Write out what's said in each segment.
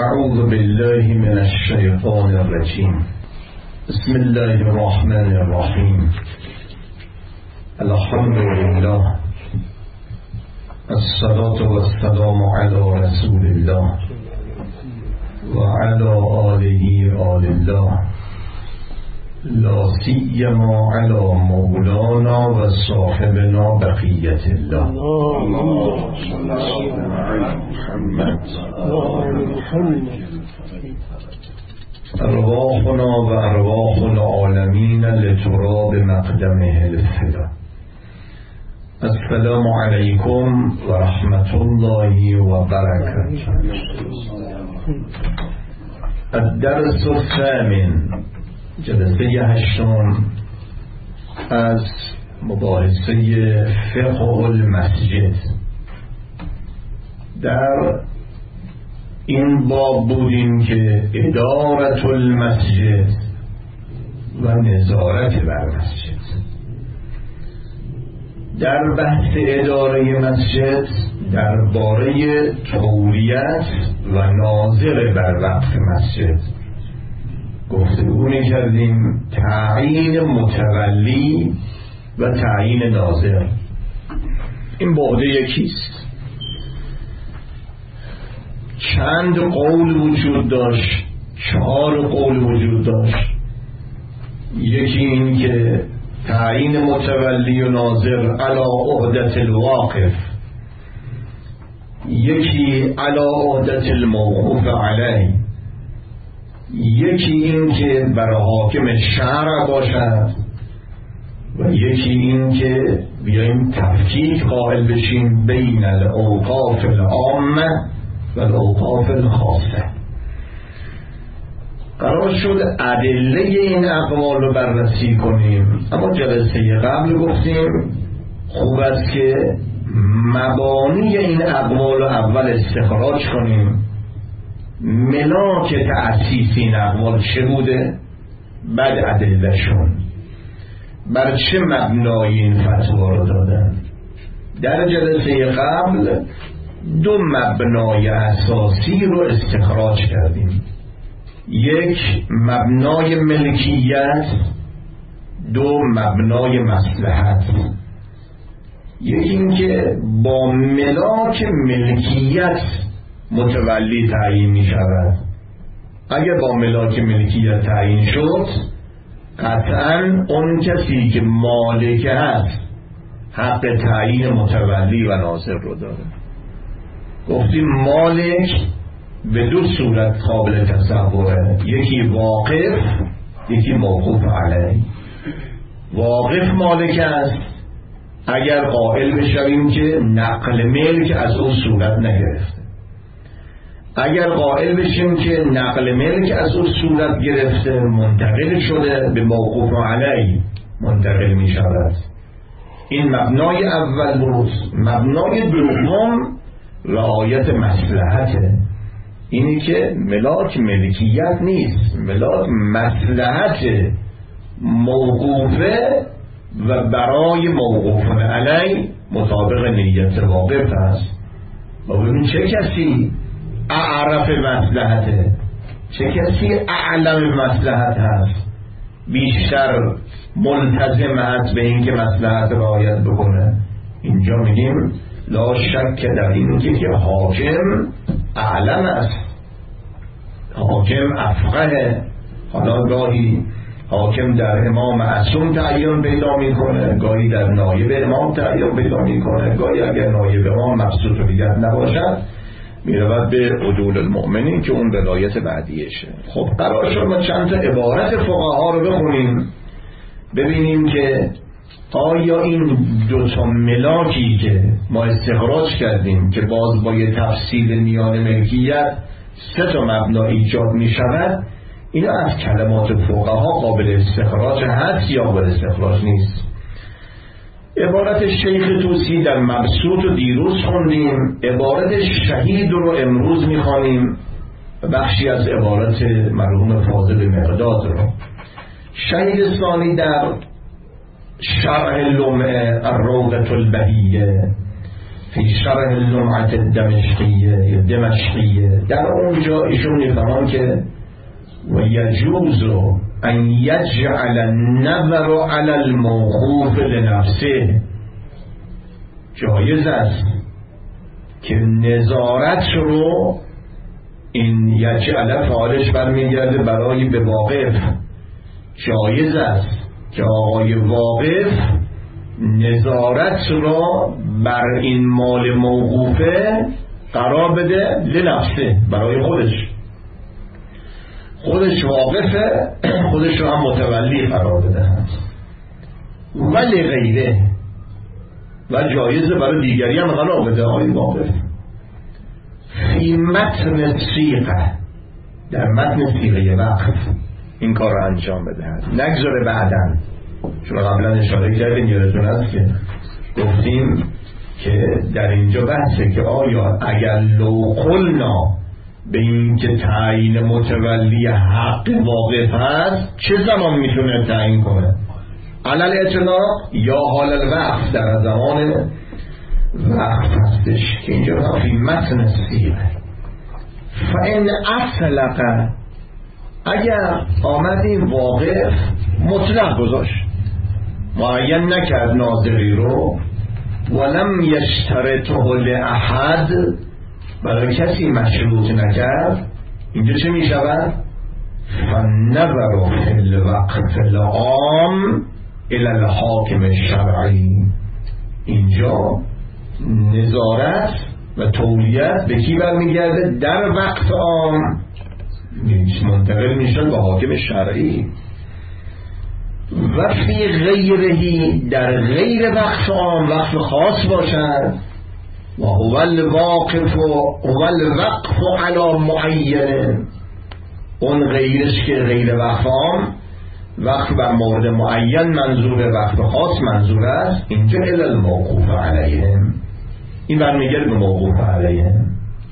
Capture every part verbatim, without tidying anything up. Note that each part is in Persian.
أعوذ بالله من الشيطان الرجيم. بسم الله الرحمن الرحيم. الحمد لله، الصلاة والسلام على رسول الله وعلى آله آل الله، لا سيما على مولانا وصاحبنا بقية الله. أرواحنا وأرواح العالمين لتراب مقدمه الفدا. السلام عليكم ورحمة الله وبركاته. الدرس الثامن، جلسه هشتم از مباحثه فقه المسجد. در این باب بودیم که ادارة المسجد و نظارت بر مسجد. در بحث اداره مسجد درباره تولیت و ناظر بر وقت مسجد گفتگو کردیم، تعیین متولی و تعیین ناظر. این بعد یکیست. چند قول وجود داشت، چهار قول وجود داشت. یکی این که تعیین متولی و ناظر علی عهدة الواقف، یکی علی عهدة الموقوف علیه، یکی این که برای حاکم شرع باشد و یکی این که بیاییم تفکیک قائل بشیم بین الاوقاف العامه و الاوقاف الخاصه. قرار شد ادله این اقوال رو بررسی کنیم، اما جلسه قبل گفتیم خوب است که مبانی این اقوال رو اول استخراج کنیم، ملاک تأسیس این اقوال چه بوده، بعد ادلهشون بر چه مبنای این فتوا رو دادن. در جلسه قبل دو مبنای اساسی رو استخراج کردیم، یک مبنای ملکیت، دو مبنای مصلحت. یکی این که با ملاک ملکیت متولی تعیین می شود. اگر با ملاک ملکیت تعیین شد، قطعا اون کسی که مالک هست حق تعیین متولی و ناظر رو داره. گفتیم مالک به دو صورت قابل تصوره، یکی واقف، یکی موقوف علیه. واقف مالک است اگر قائل بشویم که نقل ملک از اون صورت نگرفته. اگر قائل بشیم که نقل ملک از اون صورت گرفته، منتقل شده، به موقوف علیه منتقل می شود. این مبنای اول بود. مبنای دوم رعایت مصلحته، اینی که ملاک ملکیت نیست، ملاک مصلحت موقوفه و برای موقوف علیه مطابق نیت واقف است. و ببین چه کسی اعرف مصلحته، چه کسی اعلم مصلحت هست، بیشتر ملتزم هست به این که مصلحت رعایت بکنه. اینجا میگیم لا شک در این که حاکم اعلم است، حاکم افقه. حالا گاهی حاکم در امام معصوم تعیین پیدا میکنه، گاهی در نایب امام تعیین پیدا میکنه، گاهی اگر نایب امام مبسوط و دیگر نباشد میرود به عدول المؤمنین که اون ولایت بعدیشه. خب قرار شد ما چند تا عبارت فقها رو بخونیم، ببینیم که آیا این دو تا ملاکی که ما استخراج کردیم که باز با یه تفصیل میان ملکیت سه تا مبنا ایجاد می شود، اینا از کلمات فقها قابل استخراج هست یا قابل استخراج نیست. عبارت شیخ طوسی در مبسوط و دیروز خوندیم، عبارت شهید رو امروز می خوانیم، بخشی از عبارت مرحوم فاضل مقداد رو. شهید ثانی در شرح لمعه الروضة البهیه فی شرح لمعة دمشقیه دمشقیه در اونجا ایشون میفهمن که و یجوز ان یجعل النظر علی الموقوف لنفسه، جایز است که نظارت رو، این یجعل فعالش برمیگرده برای به واقف، جایز است که آقای واقف نظارت را بر این مال موقوفه قرار بده لنفسه، برای خودش خودش واقفه، خودش رو هم متولی قرار بده ولی غیره، و جایزه برای دیگری هم قرار بده آقای واقف. فی متن سیغه، در متن سیغه وقف این کار رو انجام بده، نگذاره بعدن. چون قبلا اشاره کردیم یادتون هست که گفتیم که در اینجا بحثه که آیا اگر لو قلنا به این که تعیین متولی حق واقف هست چه زمان میتونه تعیین کنه؟ علل اطلاق یا حال الوقف، در زمان وقف هستش که اینجا فی متن سیغه. فان اطلق، اگر آمد این واقف مطلق گذاشت، معین نکرد ناظری رو، ولم یشترطه لاحد، برای کسی مشروط نکرد، اینجا چه می شود؟ فالنظر فی الوقف العام الی الحاکم الشرعی، اینجا نظارت و تولیت به کی برمیگرده؟ در وقت عام منتقل میشن به حاکم شرعی. و فی غیرهی، در غیر وقت عام، وقت خاص باشد، و هو الواقف هو الوقف علی معین، اون غیرش که غیر وقت عام، وقت بر مورد معین منظور، وقت خاص منظور است، اینجا الی الموقوف علیهم، این برمیگرد به موقوف علیهم.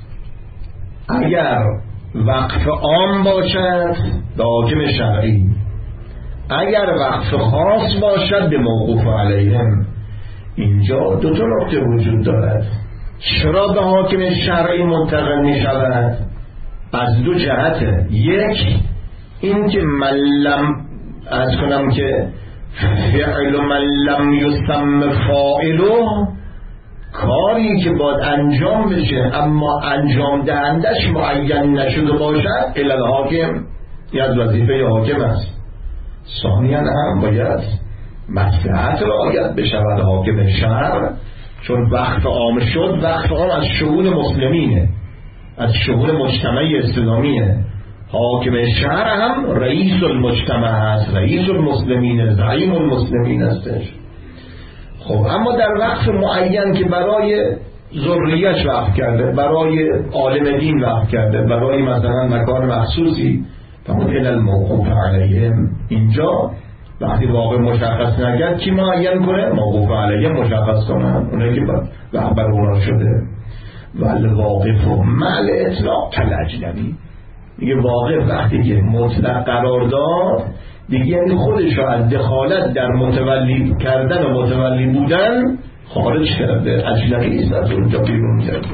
اگر وقف عام باشد به حاکم شرعی، اگر وقف خاص باشد به موقوف علیهم. اینجا دو تا نکته وجود دارد. چرا به حاکم شرعی منتقل می شود؟ از دو جهته. یک، این که من لم از کنم که فعل من لم یسم فاعله، کاری که باید انجام بشه اما انجام دهندش معین نشده باشد، الی الحاکم، این از وظیفه حاکم است. ثانیاً هم باید مصلحت رعایت بشود حاکم شهر، چون وقت عام شد، وقت عام از شؤون مسلمینه، از شؤون مجتمع اسلامیه. حاکم شهر هم رئیس المجتمع هست، رئیس المسلمین، زعیم المسلمین هستش. خب اما در وقت معین که برای ذریه‌اش وقف کرده، برای عالم دین وقف کرده، برای مثلا مکان مخصوصی، فمون الی الموقوف علیهم، اینجا وقتی واقع مشخص نکرد کی معین کنه؟ موقوف علیهم مشخص کنن، اونایی که وقت بر اونا شده. والواقف مع اطلاق کالاجنبی، دیگه واقف وقتی که مطلق قرار داد دیگه یعنی خودش رو از دخالت در متولی کردن و متولی بودن خارج کرده، اجنبی است، از اونجا بیرون کرده.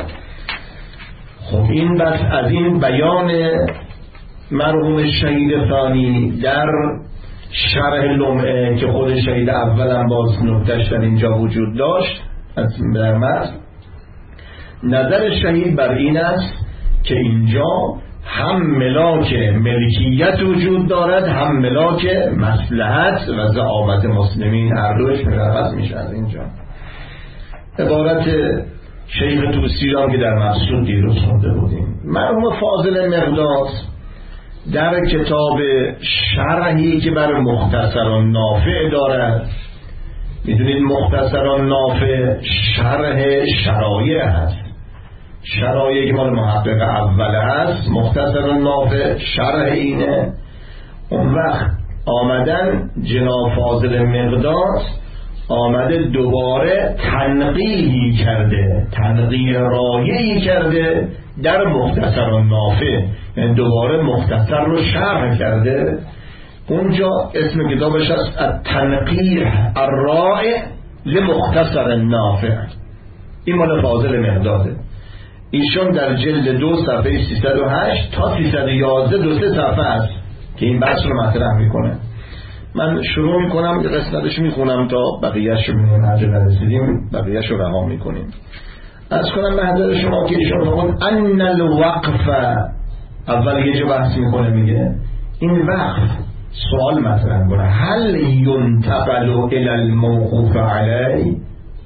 خب این بس از این بیان مرحوم شهید ثانی در شرح لمعه که خود شهید اولم باز نکتهش در اینجا وجود داشت از در متن. نظر شهید بر این است که اینجا هم ملاک ملکیت وجود دارد، هم ملاک مصلحت و زعامت مسلمین، هر دوش مرخص میشه از اینجا. عبارت شیخ طوسی را که در مقصود دیروز خونده بودیم. مرحوم فاضل مقداد در کتاب شرحی که بر مختصر نافع دارد، میدونید مختصر نافع شرح شرایع هست، شرایع که مال محقق اول هست، مختصر نافع شرح اینه. اون وقت آمدن جناب فاضل مقداد آمده دوباره تنقیحی کرده، تنقیح رایعی کرده در مختصر نافع، یعنی دوباره مختصر رو شرح کرده. اونجا اسم کتابش است التنقیح الرائع لمختصر نافع، این مال فاضل مقداده. ایشون در جلد دو صفحه سیصد و هشت تا سیصد و یازده دو سه صفحه است که این بحث رو مطرح میکنه. من شروع میکنم یه قسمتش میخونم تا بقیهش رو میگم، هر جا نرسیدیم بقیهش رو رها میکنیم. از کنم به حضر شما که ایشون فرمود ان الوقف، اول یه جا بحث میکنه میگه این وقف سوال مطرح کنه هل ینتقل الی الموقوف علی،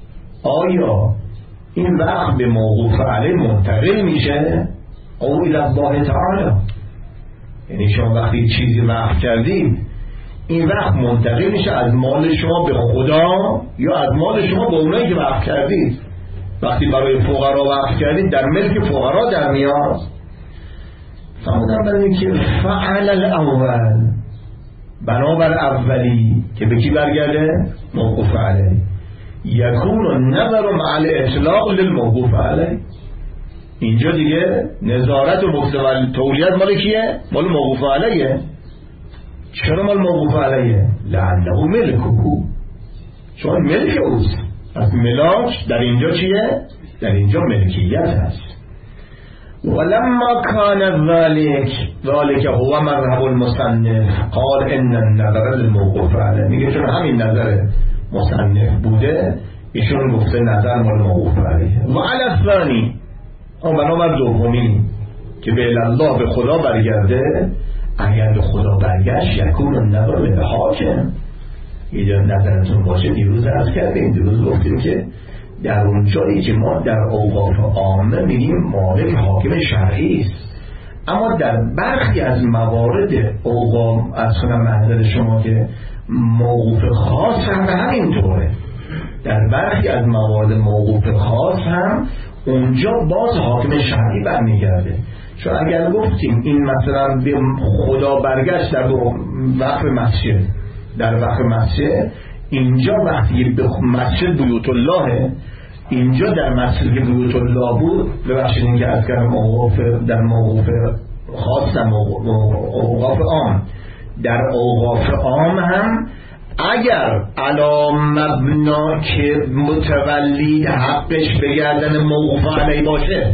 آیا این وقف به موقوف علی منتقل میشه او الی الله تعالی؟ یعنی شما وقتی چیزی وقف کردید این وقت منتقل میشه از مال شما به خدا یا از مال شما به اونایی که وقف کردید؟ وقتی برای فقرا وقف کردید در ملک فقرا در میاد. فرمودن برای که فعل الاول، بنابر اولی که به کی برگرده؟ موقوف علی. یکون النظر مع الاطلاق للموقوف علی. اینجا دیگه نظارت و مقتضی تولیت مال کیه؟ مال موقوف علیه. چرا مال موقوف علیه؟ لعنه ملکه، چون ملک اوست. از ملاک در اینجا چیه؟ در اینجا ملکیت هست. ولما كان ذلك ذلك هو مذهب المصنف قال ان النظر للموقوف علیه. میگه چون همین نظر مصنف بوده ایشون گفته نظر مال موقوف علیه. و علی الثانی، اما بنابر دومی که به الله به خدا برگرده، اگر به خدا برگشت یکون النظر للحاکم. اینجا نظرتون باشه دیروز عرض کردیم، دیروز گفتیم که در اون جایی که ما در اوقاف عامه میگیم مالک حاکم شرعی است، اما در برخی از موارد اوقاف از کنم محضر شما که موقوف خاص هم همینطوره. در برخی از موارد موقوف خاص هم اونجا باز حاکم شرعی برمیگرده. چون اگر گفتیم این مثلا به خدا برگشت در وقف مسجد، در وقف مسجد اینجا وقتی به مسجد بیوت الله، اینجا در مسجد که بیوت الله بود، ببخشید این که از کردم اوقاف در موقوف خاص در اوقاف عام، در اوقاف عام هم اگر علا مبنا که متولی حقش به گردن موقوف علی باشه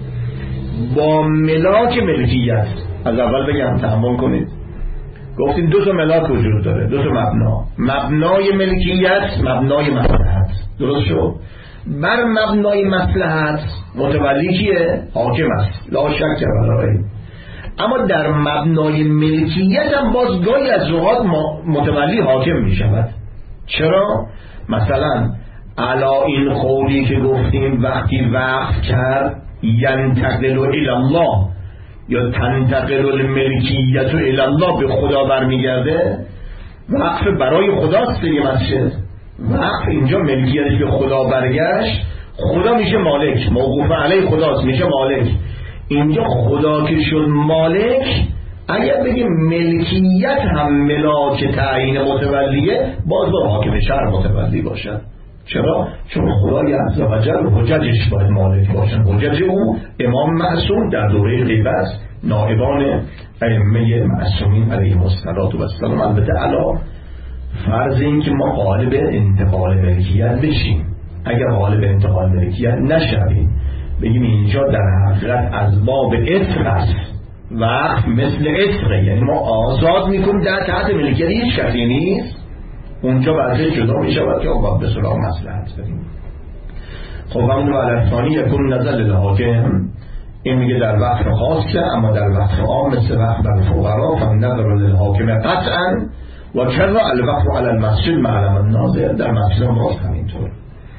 با ملاک ملکیت، از اول بگم تحمل کنید، گفتیم دو تا ملاک وجود داره، دو تا مبنا، مبنای ملکیت، مبنای مصلحت. درست شد؟ بر مبنای مصلحت متولی کیه؟ حاکم است، لا شک برای. اما در مبنای ملکیت هم باز گاهی از اوقات متولی حاکم می شود. چرا؟ مثلا علا این قولی که گفتیم وقتی وقف کرد ینتقل الی الله یا تنتقل الملکیت الی الله، به خدا برمیگرده، وقف برای خداست دیگه مسجد. وقف اینجا ملکیتی به خدا برگشت، خدا میشه مالک، موقوف علی خداست میشه مالک. اینجا خدا که شد مالک، اگر بگیم ملکیت هم ملاک تعیین متولیه، باز با حاکم شرع متولی باشد. چرا؟ چون خدای عز و جل حججش باید مالک باشن. حجج او امام معصوم در دوره غیبت است، نائبان ائمه معصومین علیهم السلام. البته علا فرض این که ما قالب انتقال ملکیت بشیم. اگر قالب انتقال ملکیت نشویم، بگیم اینجا در حقیقت از باب عتق است، وقت مثل عتقه، یعنی ما آزاد میکنیم در تحت ملکیت هیچ کسی نیست، اونجا وضعیت جدا میشود که آقا به صلاح مصلحت بریم. خب همون رو علفتانی یکون نظر للحاکم، این میگه در وقت خاص که، اما در وقت عام مثل وقت بر فقرا فهم نظر للحاکم قطعا و کرا الوقت علی المسجد معلم الناظر، در مسجد هم باز همینطور.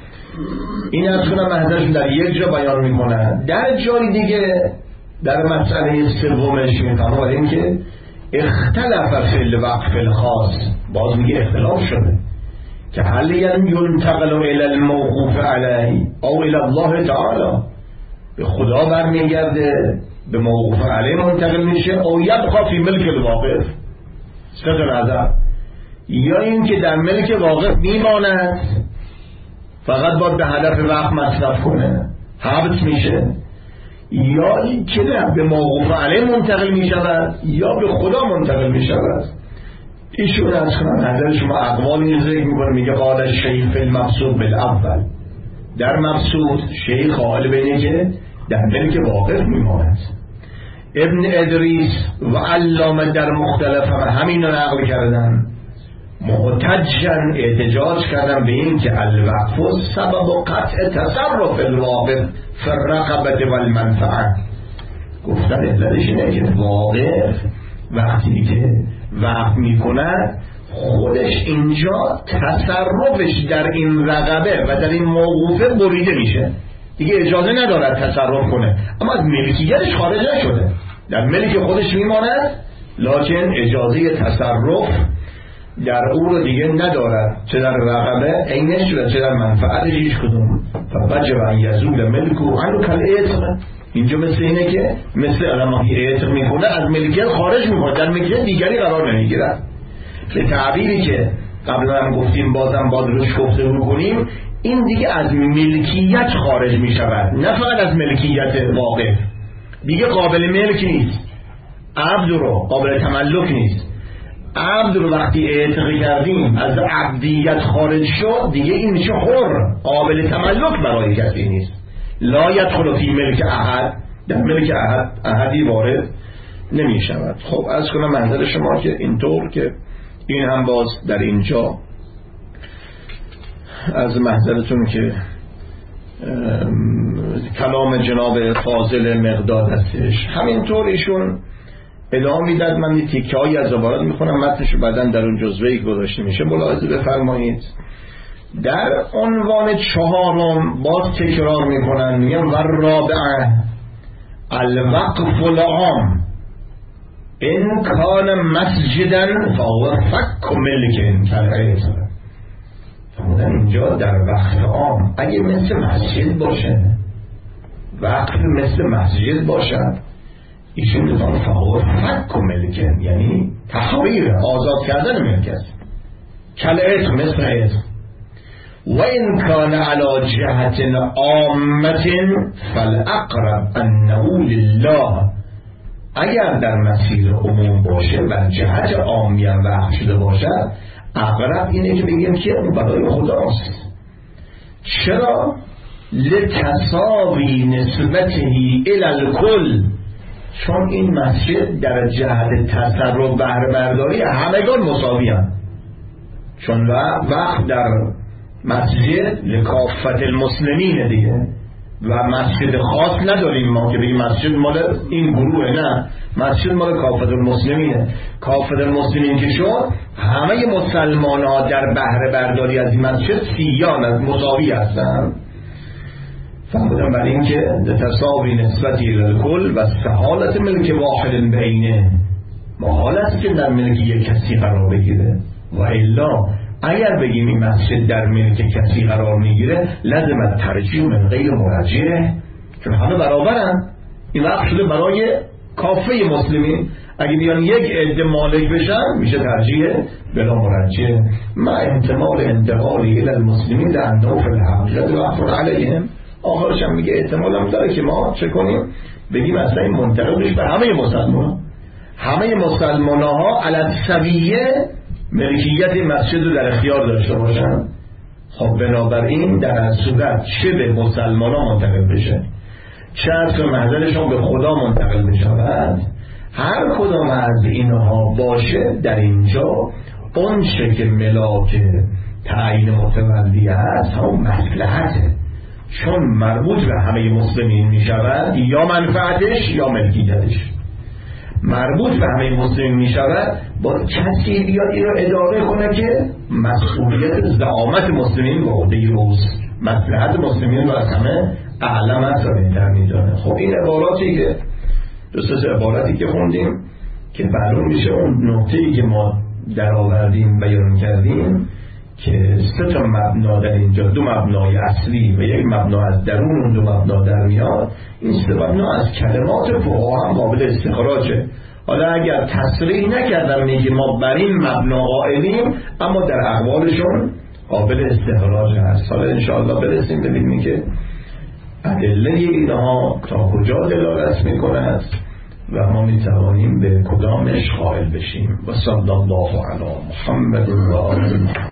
این از کنم محضرشون در یک جا بیان میکنن. در جای دیگه در مسئله سومش میفهمه این که اختلف فی الوقف الخاص، باز میگه اختلاف شده که هل ینتقل الی الموقوف علی او الی الله تعالی، به خدا برمیگرده، به موقوف علی منتقل میشه، او یبقى فی ملک الواقف. سه تا نظر، یا این که در ملک واقف میماند، فقط باید به هدف وقت مصرف کنه، حبس میشه، یا این که به موقوف علی منتقل میشود یا به خدا منتقل میشود. ایشون از کنم نظر شما اقوال این ذکر میکنه، میگه قال الشیخ فی المقصود بالاول، در مبسوط شیخ قائل به اینه که در ملک واقف میماند. ابن ادریس و علامه در مختلف هم همین رو نقل کردن، محتجن احتجاج کردن به این که الوقف سبب قطع تصرف الواقف فی الرقبه و المنفعه. گفتن علتش اینه که واقف وقتی که وقف میکنه خودش اینجا تصرفش در این رقبه و در این موقوفه بریده میشه، دیگه اجازه ندارد تصرف کنه، اما از ملکیتش خارج نشده، در ملک خودش میماند، لکن اجازه تصرف در او رو دیگه ندارد، چه در رقبه عینش و چه در منفعتش هیچ کدوم. فوجب ان یزول ملک و عنو کالعتق. اینجا مثل اینه که مثل علمایی اعتق میکنه از ملکیت خارج میکنه، در ملکیت دیگری قرار نمیگیرد. به تعبیری که قبلا هم گفتیم بازم باید روش گفتگو کنیم، این دیگه از ملکیت خارج میشود، نه فقط از ملکیت واقف، دیگه قابل ملک نیست. عبد رو قابل تملک نیست. عبد رو وقتی اعتق کردیم از عبدیت خارج شد، دیگه این میشه حر، قابل تملک برای کسی نیست. لا یدخل فی ملک احد، در ملک احد احدی وارد نمی شود. خب از کنم منظر شما که اینطور که این هم باز در اینجا از محضرتون که کلام جناب فاضل مقداد هستش، همینطور ایشون ادامه میداد. من یه تیکه هایی از عبارت میخونم، متنش رو بعدن در اون جزوه‌ای گذاشته میشه، ملاحظه بفرمایید. در عنوان چهارم باز تکرار میکنن، میگن و رابعه الوقف العام ان کان مسجدا فهو فک ملک کالعتق. فرمودن اینجا در وقف عام اگه مثل مسجد باشه، وقف مثل مسجد باشد، ایشون میگن فهو فک ملک، یعنی تحریر، آزاد کردن ملک است، کالعتق مثل عتق. و این کان علی جهت عامت فالاقرب انه لله. اگر در مسیر عموم باشه و جهت عامی هم وقف شده باشد، اقرب اینه که بگیم که اون برای خداست. چرا؟ لتساوی نسبته الی الکل، چون این مسجد در جهت تصرف بهره برداری همگان مساوی هم، چون وقف در مسجد لکافت المسلمین دیگه، و مسجد خاص نداریم ما که بگیم مسجد مال این گروه، نه، مسجد مال کافت المسلمینه. کافت المسلمین که شد همه مسلمان ها در بهره برداری از این مسجد سیان از مساوی هستن. فهمدن برای این که تصاوی نسبتی للکل و سهالت ملک واحد بینه، محال است که در ملک یک کسی قرار بگیره. و الا اگر بگیم این مسجد در ملک کسی قرار میگیره، لازم ترجیح من غیر مرجع، چون همه برابرن، این وقت شده برای کافه مسلمین. اگه بیان یک عده مالک بشن میشه ترجیح بلا مرجع، ما احتمال انتقالی الى المسلمین لانه فی الحقیقت وقف علیهم. آخرش هم میگه احتمال هم داره که ما چه کنیم، بگیم اصلا این منتقل بشه به همه مسلمان، همه مسلمان ها علی السویه ملکیت مسجد رو در اختیار داشته باشن. خب بنابراین در از صورت چه به مسلمان ها منتقل بشه، چه از که محضرشون به خدا منتقل بشود، هر کدام از اینها باشه در اینجا اون چه که ملاک تعیین متولی هست همون مصلحته، چون مربوط به همه مسلمین می شود، یا منفعتش یا ملکیتش مربوط به همه مسلمین می شود. با کسی بیاد این رو اداره کنه که مسئولیت زعامت مسلمین با عهده اوست، مصلحت مسلمین رو از همه اعلم است و بهتر میدانه. خب این عباراتی که دوست عبارتی که خوندیم که معلوم میشه اون نقطه‌ای که ما در آوردیم بیان کردیم که سه تا مبنا در اینجا، دو مبنای اصلی و یک مبنا از درون اون دو مبنا در میاد. این سه مبنا از کلمات فقها هم قابل استخراجه. حالا اگر تصریح نکردم میگه ما بر این مبنا قائلیم، اما در اقوالشون قابل استخراج هست. حالا انشاءالله برسیم ببینیم که ادله اینها تا کجا دلالت میکند و ما میتوانیم به کدامش قائل بشیم. و صلی الله علی محمد و آله